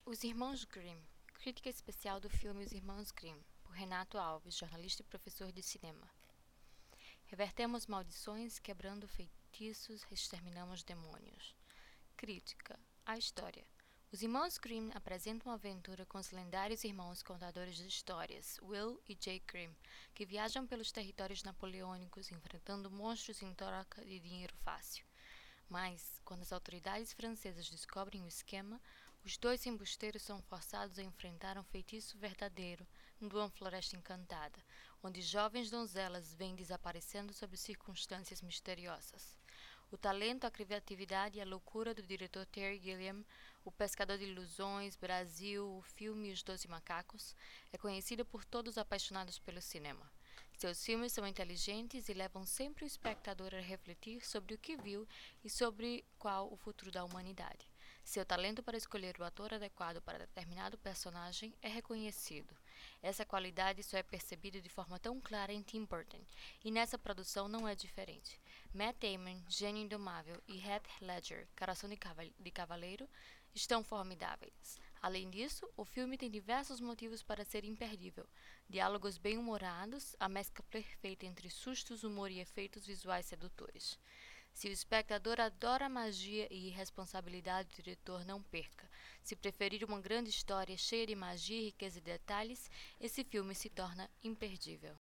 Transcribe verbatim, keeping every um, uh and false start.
Os Irmãos Grimm. Crítica especial do filme Os Irmãos Grimm, por Renato Alves, jornalista e professor de cinema. Revertemos maldições, quebrando feitiços, exterminamos demônios. Crítica. A história. Os Irmãos Grimm apresentam uma aventura com os lendários irmãos contadores de histórias, Will e Jake Grimm, que viajam pelos territórios napoleônicos enfrentando monstros em troca de dinheiro fácil. Mas, quando as autoridades francesas descobrem o esquema, os dois embusteiros são forçados a enfrentar um feitiço verdadeiro numa floresta encantada, onde jovens donzelas vêm desaparecendo sob circunstâncias misteriosas. O talento, a criatividade e a loucura do diretor Terry Gilliam, O Pescador de Ilusões, Brasil, o filme Os Doze Macacos, é conhecido por todos apaixonados pelo cinema. Seus filmes são inteligentes e levam sempre o espectador a refletir sobre o que viu e sobre qual o futuro da humanidade. Seu talento para escolher o ator adequado para determinado personagem é reconhecido. Essa qualidade só é percebida de forma tão clara em Tim Burton, e nessa produção não é diferente. Matt Damon, Gênio Indomável, e Heath Ledger, Coração de Cavaleiro, estão formidáveis. Além disso, o filme tem diversos motivos para ser imperdível. Diálogos bem-humorados, a mescla perfeita entre sustos, humor e efeitos visuais sedutores. Se o espectador adora a magia e irresponsabilidade do diretor, não perca. Se preferir uma grande história cheia de magia, riqueza e detalhes, esse filme se torna imperdível.